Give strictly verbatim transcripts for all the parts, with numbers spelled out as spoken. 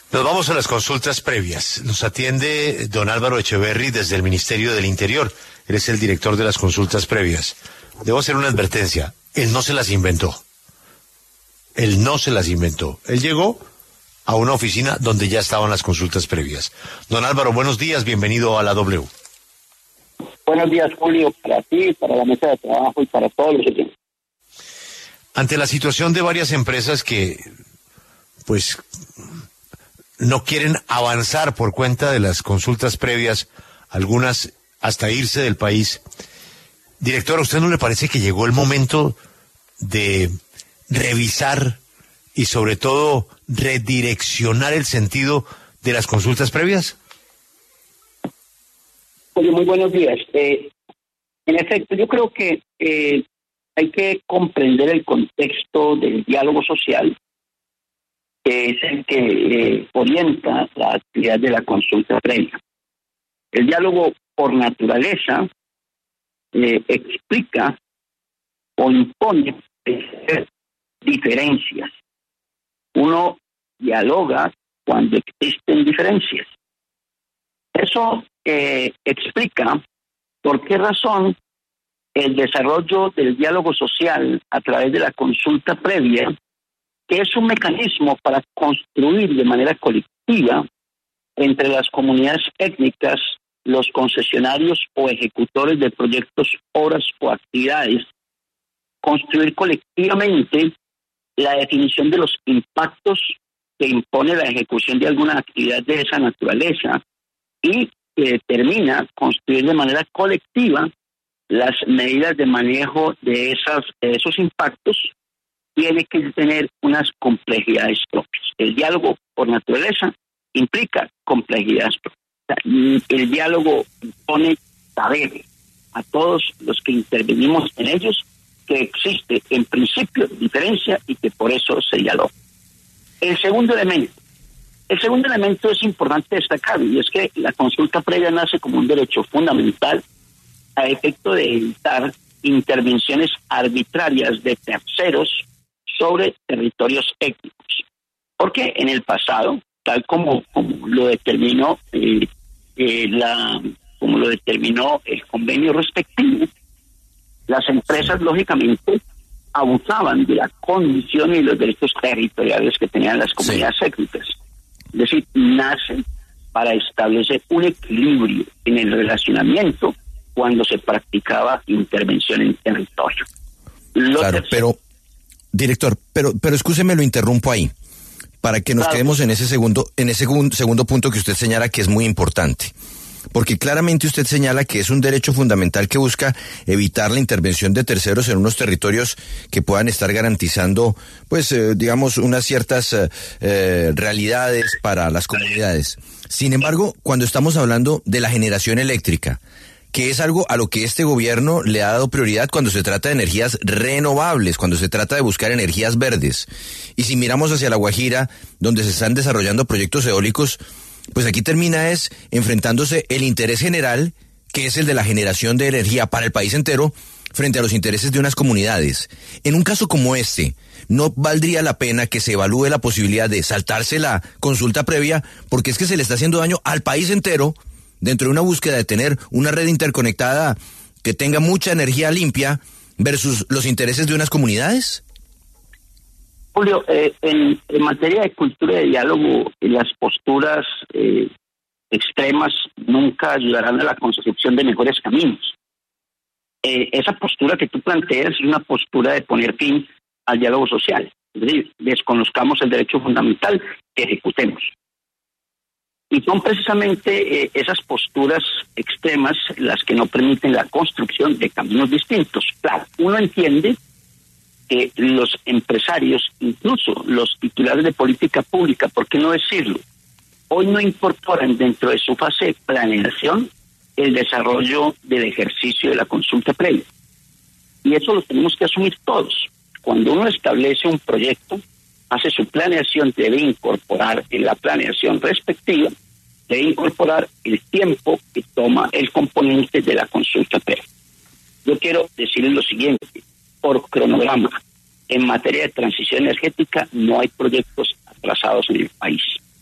Nos vamos a las consultas previas. Nos atiende don Álvaro Echeverry desde el Ministerio del Interior. Él es el director de las consultas previas. Debo hacer una advertencia. Él no se las inventó. Él no se las inventó. Él llegó a una oficina donde ya estaban las consultas previas. Don Álvaro, buenos días. Bienvenido a la W. Buenos días, Julio, para ti, para la mesa de trabajo y para todos los oyentes. Ante la situación de varias empresas que, pues, no quieren avanzar por cuenta de las consultas previas, algunas hasta irse del país. Director, ¿a usted no le parece que llegó el momento de revisar y sobre todo redireccionar el sentido de las consultas previas? Oye, muy buenos días. Eh, en efecto, yo creo que eh, hay que comprender el contexto del diálogo social, que es el que eh, orienta la actividad de la consulta previa. El diálogo, por naturaleza, eh, explica o impone diferencias. Uno dialoga cuando existen diferencias. Eso eh, explica por qué razón el desarrollo del diálogo social a través de la consulta previa, que es un mecanismo para construir de manera colectiva entre las comunidades étnicas, los concesionarios o ejecutores de proyectos, obras o actividades, construir colectivamente la definición de los impactos que impone la ejecución de alguna actividad de esa naturaleza y que determina construir de manera colectiva las medidas de manejo de, esas, de esos impactos. Tiene que tener unas complejidades propias. El diálogo, por naturaleza, implica complejidades propias. El diálogo impone saber a todos los que intervenimos en ellos que existe en principio diferencia y que por eso se dialoga. El segundo elemento. El segundo elemento es importante destacar, y es que la consulta previa nace como un derecho fundamental a efecto de evitar intervenciones arbitrarias de terceros sobre territorios étnicos. Porque en el pasado, tal como, como lo determinó eh, eh, la como lo determinó el convenio respectivo, las empresas lógicamente abusaban de la condición y los derechos territoriales que tenían las comunidades sí. étnicas. Es decir, nacen para establecer un equilibrio en el relacionamiento cuando se practicaba intervención en territorio. Lo claro, tercero, pero, director, pero, pero excúseme, lo interrumpo ahí, para que nos claro. quedemos en ese segundo, en ese segundo, segundo punto que usted señala que es muy importante. Porque claramente usted señala que es un derecho fundamental que busca evitar la intervención de terceros en unos territorios que puedan estar garantizando, pues, eh, digamos, unas ciertas eh, realidades para las comunidades. Sin embargo, cuando estamos hablando de la generación eléctrica, que es algo a lo que este gobierno le ha dado prioridad cuando se trata de energías renovables, cuando se trata de buscar energías verdes. Y si miramos hacia La Guajira, donde se están desarrollando proyectos eólicos, pues aquí termina es enfrentándose el interés general, que es el de la generación de energía para el país entero, frente a los intereses de unas comunidades. En un caso como este, ¿no valdría la pena que se evalúe la posibilidad de saltarse la consulta previa? Porque es que se le está haciendo daño al país entero dentro de una búsqueda de tener una red interconectada que tenga mucha energía limpia versus los intereses de unas comunidades. Julio, eh, en, en materia de cultura de diálogo, las posturas eh, extremas nunca ayudarán a la construcción de mejores caminos. Eh, esa postura que tú planteas es una postura de poner fin al diálogo social. Es decir, desconozcamos el derecho fundamental, que ejecutemos. Y son precisamente eh, esas posturas extremas las que no permiten la construcción de caminos distintos. Claro, uno entiende que los empresarios, incluso los titulares de política pública, ¿por qué no decirlo?, hoy no incorporan dentro de su fase de planeación el desarrollo del ejercicio de la consulta previa. Y eso lo tenemos que asumir todos. Cuando uno establece un proyecto, hace su planeación, debe incorporar en la planeación respectiva, debe incorporar el tiempo que toma el componente de la consulta previa. Yo quiero decirles lo siguiente: por cronograma, en materia de transición energética no hay proyectos atrasados en el país.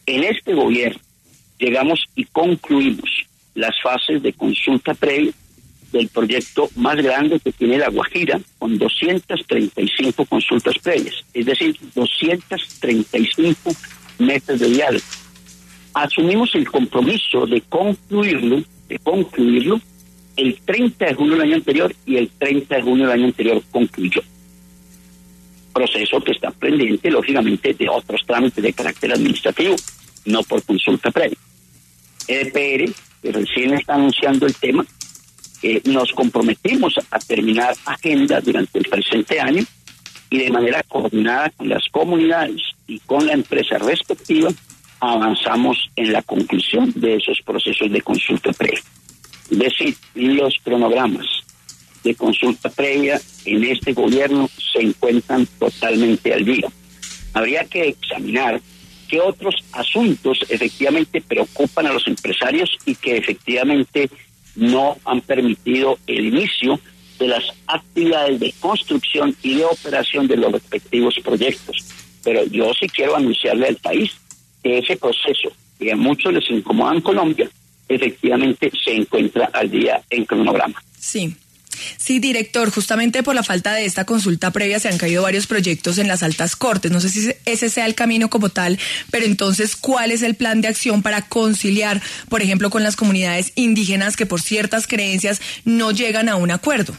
En este gobierno llegamos y concluimos las fases de consulta previa del proyecto más grande que tiene La Guajira, con doscientas treinta y cinco consultas previas, es decir, doscientas treinta y cinco meses de diálogo. Asumimos el compromiso de concluirlo, de concluirlo el treinta de junio del año anterior, y el treinta de junio del año anterior concluyó. Proceso que está pendiente, lógicamente, de otros trámites de carácter administrativo, no por consulta previa. E D P R, que recién está anunciando el tema, eh, nos comprometimos a terminar agenda durante el presente año, y de manera coordinada con las comunidades y con la empresa respectiva, avanzamos en la conclusión de esos procesos de consulta previa. Es decir, los cronogramas de consulta previa en este gobierno se encuentran totalmente al día. Habría que examinar qué otros asuntos efectivamente preocupan a los empresarios y que efectivamente no han permitido el inicio de las actividades de construcción y de operación de los respectivos proyectos. Pero yo sí quiero anunciarle al país que ese proceso, que a muchos les incomoda en Colombia, efectivamente se encuentra al día en cronograma. Sí. Sí, director, justamente por la falta de esta consulta previa se han caído varios proyectos en las altas cortes. No sé si ese sea el camino como tal, pero entonces, ¿cuál es el plan de acción para conciliar, por ejemplo, con las comunidades indígenas que por ciertas creencias no llegan a un acuerdo?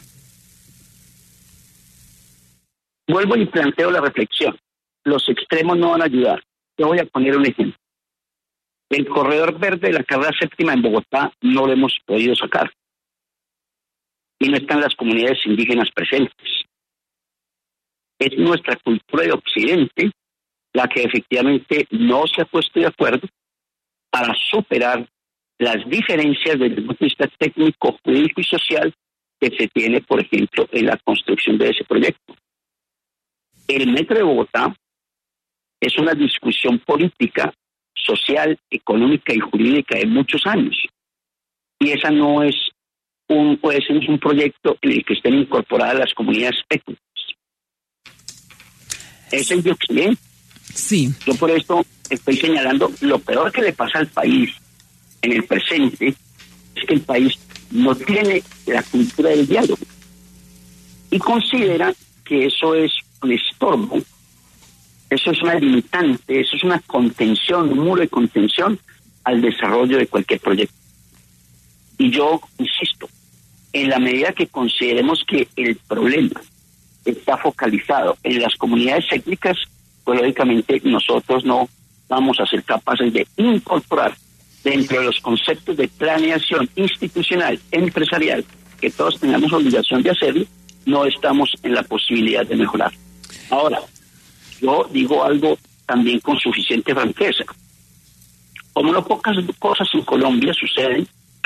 Vuelvo y planteo la reflexión. Los extremos no van a ayudar. Te voy a poner un ejemplo. El corredor verde de la carrera séptima en Bogotá no lo hemos podido sacar. Y no están las comunidades indígenas presentes. Es nuestra cultura de Occidente la que efectivamente no se ha puesto de acuerdo para superar las diferencias desde el punto de vista técnico, jurídico y social que se tiene, por ejemplo, en la construcción de ese proyecto. El metro de Bogotá es una discusión política, social, económica y jurídica de muchos años. Y esa no es un, pues, es un proyecto en el que estén incorporadas las comunidades étnicas. Es el de Occidente. Sí. Yo por esto estoy señalando lo peor que le pasa al país en el presente, es que el país no tiene la cultura del diálogo y considera que eso es un estorbo, eso es una limitante, eso es una contención, un muro de contención al desarrollo de cualquier proyecto. Y yo insisto, en la medida que consideremos que el problema está focalizado en las comunidades étnicas, pues lógicamente nosotros no vamos a ser capaces de incorporar dentro de los conceptos de planeación institucional, empresarial, que todos tengamos obligación de hacerlo, no estamos en la posibilidad de mejorar. Ahora, yo digo algo también con suficiente franqueza. Como no pocas cosas en Colombia suceden,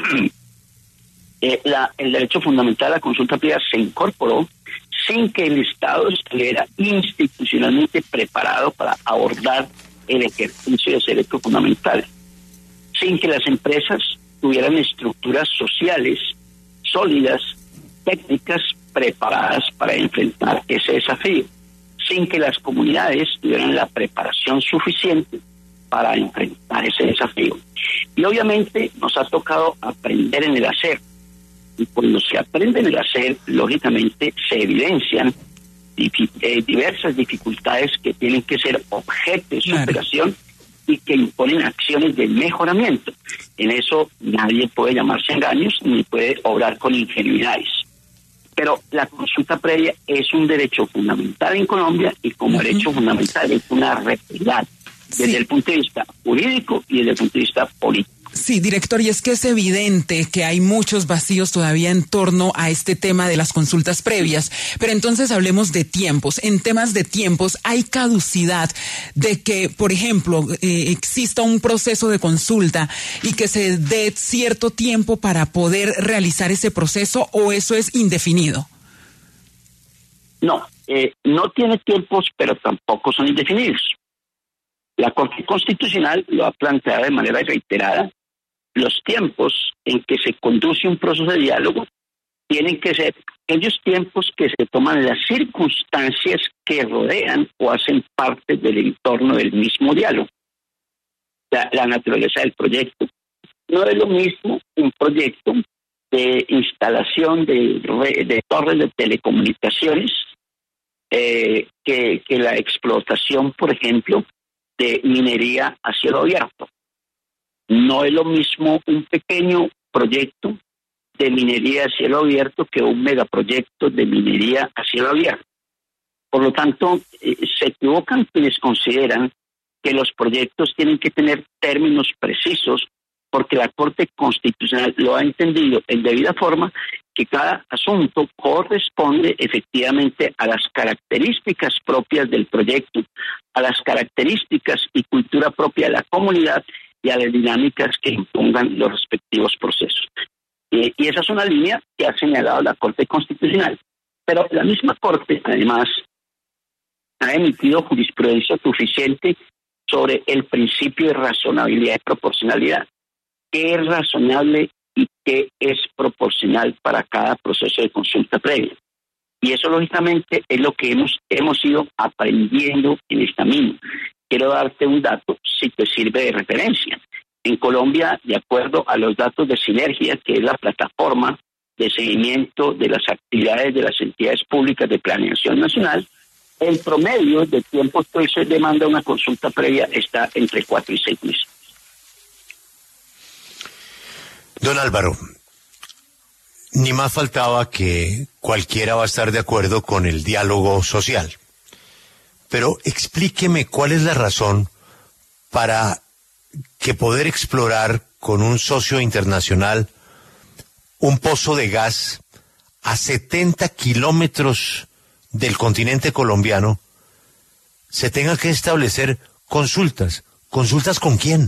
eh, la, el derecho fundamental a la consulta previa se incorporó sin que el Estado estuviera institucionalmente preparado para abordar el ejercicio de ese derecho fundamental, sin que las empresas tuvieran estructuras sociales sólidas, técnicas preparadas para enfrentar ese desafío, sin que las comunidades tuvieran la preparación suficiente para enfrentar ese desafío. Y obviamente nos ha tocado aprender en el hacer. Y cuando se aprende en el hacer, lógicamente se evidencian diversas dificultades que tienen que ser objeto de superación, claro, y que imponen acciones de mejoramiento. En eso nadie puede llamarse engaños ni puede obrar con ingenuidades. Pero la consulta previa es un derecho fundamental en Colombia y como uh-huh. derecho fundamental es una realidad desde sí. el punto de vista jurídico y desde el punto de vista político. Sí, director, y es que es evidente que hay muchos vacíos todavía en torno a este tema de las consultas previas, pero entonces hablemos de tiempos. En temas de tiempos hay caducidad de que, por ejemplo, eh, exista un proceso de consulta y que se dé cierto tiempo para poder realizar ese proceso, ¿o eso es indefinido? No, eh, no tiene tiempos, pero tampoco son indefinidos. La Corte Constitucional lo ha planteado de manera reiterada. Los tiempos en que se conduce un proceso de diálogo tienen que ser aquellos tiempos que se toman las circunstancias que rodean o hacen parte del entorno del mismo diálogo. la, la naturaleza del proyecto. No es lo mismo un proyecto de instalación de, de torres de telecomunicaciones eh, que, que la explotación, por ejemplo, de minería a cielo abierto. No es lo mismo un pequeño proyecto de minería a cielo abierto que un megaproyecto de minería a cielo abierto. Por lo tanto, eh, se equivocan quienes consideran que los proyectos tienen que tener términos precisos, porque la Corte Constitucional lo ha entendido en debida forma, que cada asunto corresponde efectivamente a las características propias del proyecto, a las características y cultura propia de la comunidad y a las dinámicas que impongan los respectivos procesos. Eh, y esa es una línea que ha señalado la Corte Constitucional. Pero la misma Corte, además, ha emitido jurisprudencia suficiente sobre el principio de razonabilidad y proporcionalidad. ¿Qué es razonable y qué es proporcional para cada proceso de consulta previa? Y eso, lógicamente, es lo que hemos, hemos ido aprendiendo en esta misma. Quiero darte un dato, si te sirve de referencia. En Colombia, de acuerdo a los datos de Sinergia, que es la plataforma de seguimiento de las actividades de las entidades públicas de planeación nacional, el promedio de tiempo que se demanda una consulta previa está entre cuatro y seis meses. Don Álvaro, ni más faltaba que cualquiera va a estar de acuerdo con el diálogo social. Pero explíqueme cuál es la razón para que poder explorar con un socio internacional un pozo de gas a setenta kilómetros del continente colombiano se tenga que establecer consultas. ¿Consultas con quién?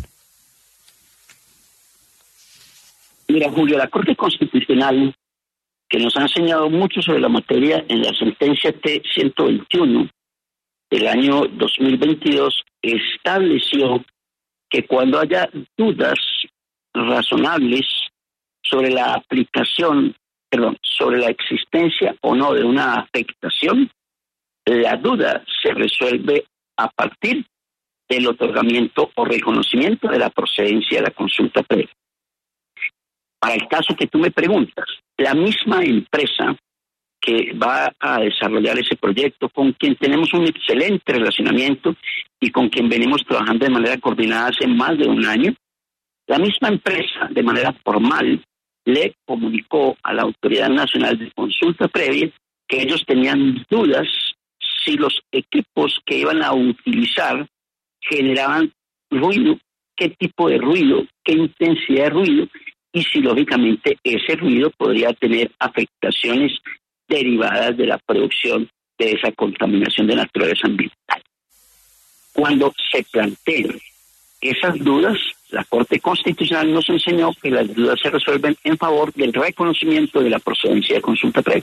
Mira, Julio, la Corte Constitucional, que nos ha enseñado mucho sobre la materia en la sentencia T ciento veintiuno del año dos mil veintidós, estableció que cuando haya dudas razonables sobre la aplicación, perdón, sobre la existencia o no de una afectación, la duda se resuelve a partir del otorgamiento o reconocimiento de la procedencia de la consulta previa. Para el caso que tú me preguntas, la misma empresa que va a desarrollar ese proyecto, con quien tenemos un excelente relacionamiento y con quien venimos trabajando de manera coordinada hace más de un año, la misma empresa, de manera formal, le comunicó a la Autoridad Nacional de Consulta Previa que ellos tenían dudas si los equipos que iban a utilizar generaban ruido, qué tipo de ruido, qué intensidad de ruido, y si lógicamente ese ruido podría tener afectaciones derivadas de la producción de esa contaminación de naturaleza ambiental. Cuando se plantean esas dudas, la Corte Constitucional nos enseñó que las dudas se resuelven en favor del reconocimiento de la procedencia de consulta previa.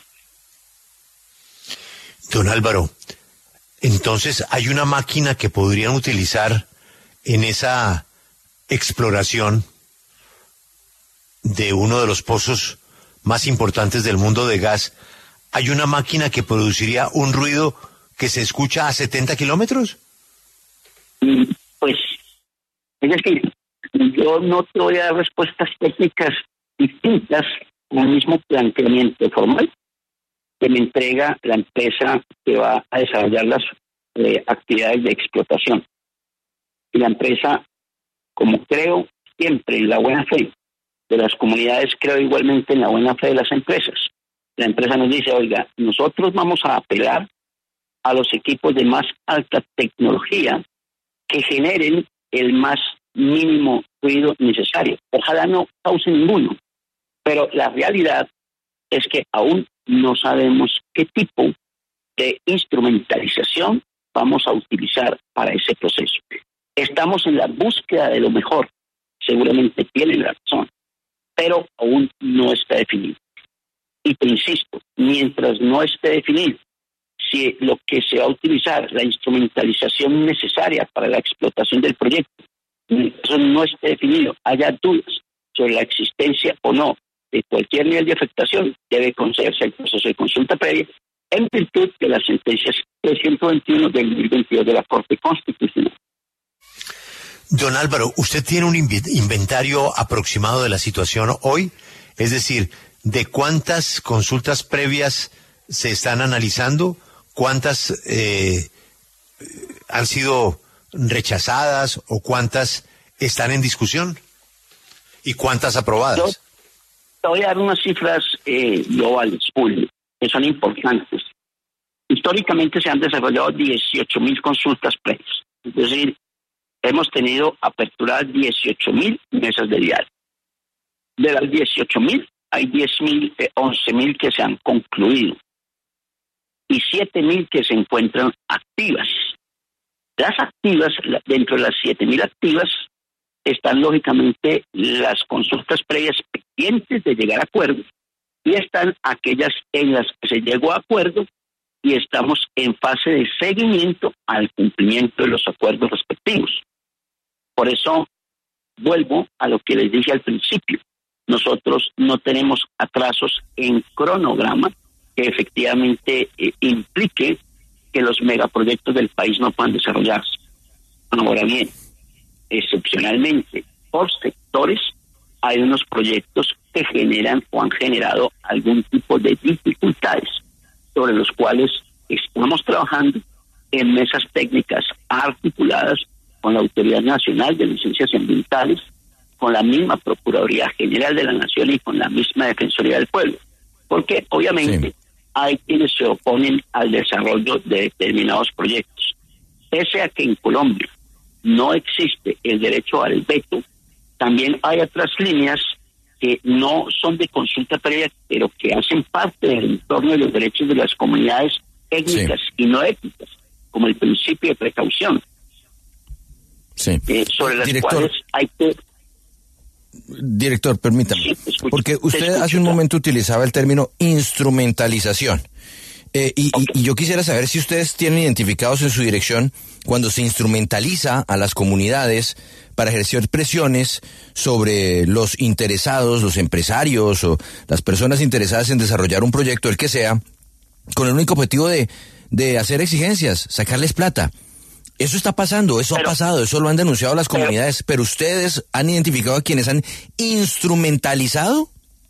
Don Álvaro, entonces hay una máquina que podrían utilizar en esa exploración de uno de los pozos más importantes del mundo de gas. ¿Hay una máquina que produciría un ruido que se escucha a setenta kilómetros? Pues, es decir, yo no te voy a dar respuestas técnicas distintas al mismo planteamiento formal que me entrega la empresa que va a desarrollar las eh, actividades de explotación. Y la empresa, como creo siempre en la buena fe de las comunidades, creo igualmente en la buena fe de las empresas. La empresa nos dice, oiga, nosotros vamos a apelar a los equipos de más alta tecnología que generen el más mínimo ruido necesario. Ojalá no cause ninguno, pero la realidad es que aún no sabemos qué tipo de instrumentalización vamos a utilizar para ese proceso. Estamos en la búsqueda de lo mejor, seguramente tienen razón, pero aún no está definido. Y te insisto, mientras no esté definido si lo que se va a utilizar, la instrumentalización necesaria para la explotación del proyecto, eso no esté definido, haya dudas sobre la existencia o no de cualquier nivel de afectación, debe concederse el proceso de consulta previa en virtud de las sentencias trescientos veintiuno del dos mil veintidós de la Corte Constitucional. Don Álvaro, ¿usted tiene un inventario aproximado de la situación hoy? Es decir, ¿de cuántas consultas previas se están analizando? ¿Cuántas eh, han sido rechazadas o cuántas están en discusión? ¿Y cuántas aprobadas? Yo te voy a dar unas cifras eh, globales, Julio, que son importantes. Históricamente se han desarrollado dieciocho mil consultas previas. Es decir, hemos tenido aperturadas dieciocho mil mesas de diálogo. De las dieciocho mil, hay diez mil, eh, once mil que se han concluido y siete mil que se encuentran activas. Las activas, dentro de las siete mil activas, están lógicamente las consultas previas pendientes de llegar a acuerdo y están aquellas en las que se llegó a acuerdo y estamos en fase de seguimiento al cumplimiento de los acuerdos respectivos. Por eso, vuelvo a lo que les dije al principio. Nosotros no tenemos atrasos en cronograma que efectivamente eh, implique que los megaproyectos del país no puedan desarrollarse. Ahora bien, excepcionalmente, por sectores, hay unos proyectos que generan o han generado algún tipo de dificultades, sobre los cuales estamos trabajando en mesas técnicas articuladas con la Autoridad Nacional de Licencias Ambientales, con la misma Procuraduría General de la Nación y con la misma Defensoría del Pueblo. Porque obviamente sí, hay quienes se oponen al desarrollo de determinados proyectos. Pese a que en Colombia no existe el derecho al veto, también hay otras líneas que no son de consulta previa, pero que hacen parte del entorno de los derechos de las comunidades étnicas sí, y no étnicas, como el principio de precaución, sí, eh, sobre las Director, cuales hay que... Director, permítame, sí, escucho, porque usted escucho, hace un momento utilizaba el término instrumentalización. Eh, y, okay. y, y yo quisiera saber si ustedes tienen identificados en su dirección cuando se instrumentaliza a las comunidades para ejercer presiones sobre los interesados, los empresarios o las personas interesadas en desarrollar un proyecto, el que sea, con el único objetivo de, de hacer exigencias, sacarles plata. Eso está pasando, eso pero, ha pasado, eso lo han denunciado las comunidades, pero, pero ¿ustedes han identificado a quienes han instrumentalizado?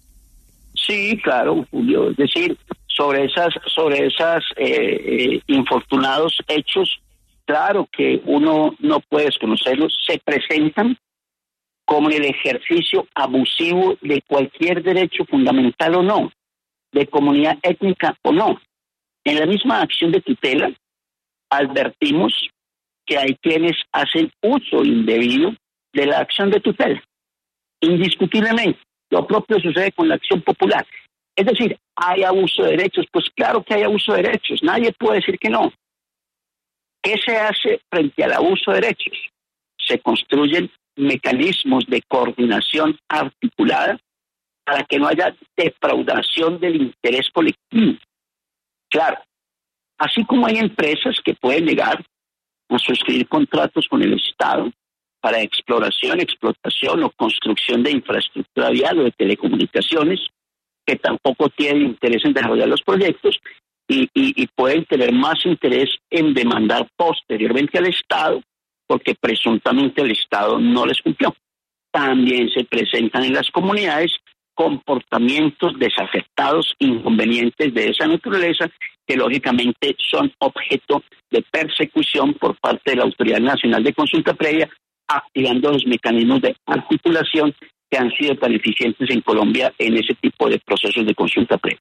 Sí, claro, Julio, es decir, sobre esas, sobre esas eh, eh, infortunados hechos, claro que uno no puede desconocerlos, se presentan como el ejercicio abusivo de cualquier derecho fundamental o no, de comunidad étnica o no. En la misma acción de tutela, advertimos que hay quienes hacen uso indebido de la acción de tutela. Indiscutiblemente, lo propio sucede con la acción popular. Es decir, ¿hay abuso de derechos? Pues claro que hay abuso de derechos, nadie puede decir que no. ¿Qué se hace frente al abuso de derechos? Se construyen mecanismos de coordinación articulada para que no haya defraudación del interés colectivo. Claro, así como hay empresas que pueden llegar a suscribir contratos con el Estado para exploración, explotación o construcción de infraestructura vial o de telecomunicaciones, que tampoco tienen interés en desarrollar los proyectos y, y, y pueden tener más interés en demandar posteriormente al Estado porque presuntamente el Estado no les cumplió. También se presentan en las comunidades comportamientos desafectados, inconvenientes de esa naturaleza, que lógicamente son objeto de persecución por parte de la Autoridad Nacional de Consulta Previa, activando los mecanismos de articulación que han sido tan eficientes en Colombia en ese tipo de procesos de consulta previa.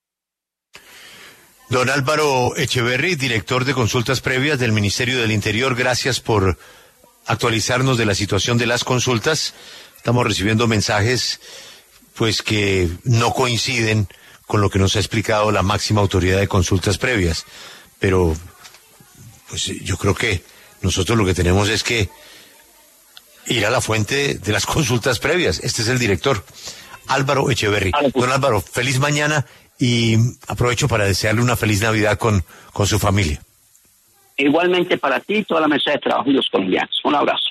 Don Álvaro Echeverry, director de consultas previas del Ministerio del Interior, gracias por actualizarnos de la situación de las consultas. Estamos recibiendo mensajes pues que no coinciden con lo que nos ha explicado la máxima autoridad de consultas previas, pero pues yo creo que nosotros lo que tenemos es que ir a la fuente de las consultas previas. Este es el director, Álvaro Echeverry. Don Álvaro, feliz mañana y aprovecho para desearle una feliz Navidad con, con su familia. Igualmente para ti y toda la mesa de trabajo y los colombianos. Un abrazo.